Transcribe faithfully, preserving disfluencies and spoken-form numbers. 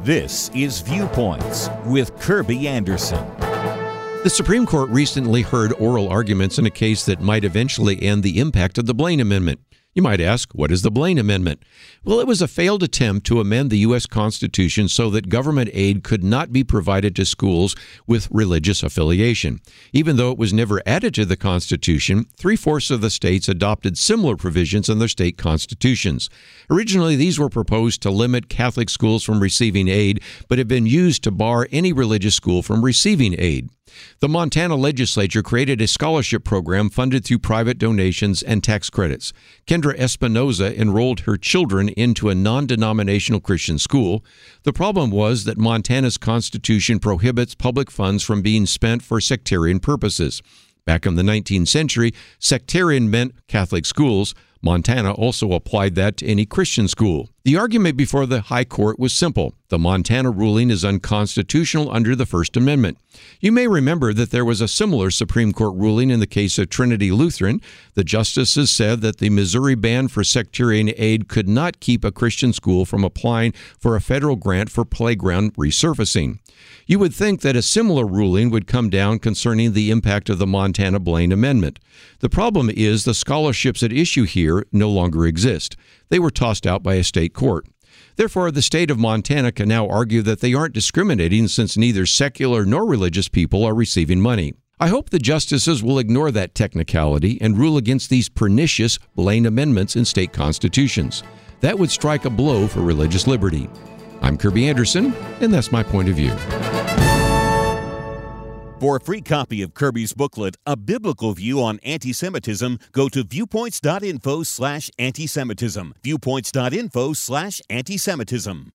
This is Viewpoints with Kirby Anderson. The Supreme Court recently heard oral arguments in a case that might eventually end the impact of the Blaine Amendment. You might ask, what is the Blaine Amendment? Well, it was a failed attempt to amend the U S Constitution so that government aid could not be provided to schools with religious affiliation. Even though it was never added to the Constitution, three-fourths of the states adopted similar provisions in their state constitutions. Originally, these were proposed to limit Catholic schools from receiving aid, but have been used to bar any religious school from receiving aid. The Montana legislature created a scholarship program funded through private donations and tax credits. Kendra Espinoza enrolled her children into a non-denominational Christian school. The problem was that Montana's constitution prohibits public funds from being spent for sectarian purposes. Back in the nineteenth century, sectarian meant Catholic schools. Montana also applied that to any Christian school. The argument before the High Court was simple. The Montana ruling is unconstitutional under the First Amendment. You may remember that there was a similar Supreme Court ruling in the case of Trinity Lutheran. The justices said that the Missouri ban for sectarian aid could not keep a Christian school from applying for a federal grant for playground resurfacing. You would think that a similar ruling would come down concerning the impact of the Montana Blaine Amendment. The problem is the scholarships at issue here no longer exist. They were tossed out by a state court. Therefore, the state of Montana can now argue that they aren't discriminating since neither secular nor religious people are receiving money. I hope the justices will ignore that technicality and rule against these pernicious Blaine amendments in state constitutions. That would strike a blow for religious liberty. I'm Kirby Anderson, and that's my point of view. For a free copy of Kirby's booklet, A Biblical View on Anti-Semitism, go to viewpoints.info slash anti-Semitism. Viewpoints.info slash anti-Semitism.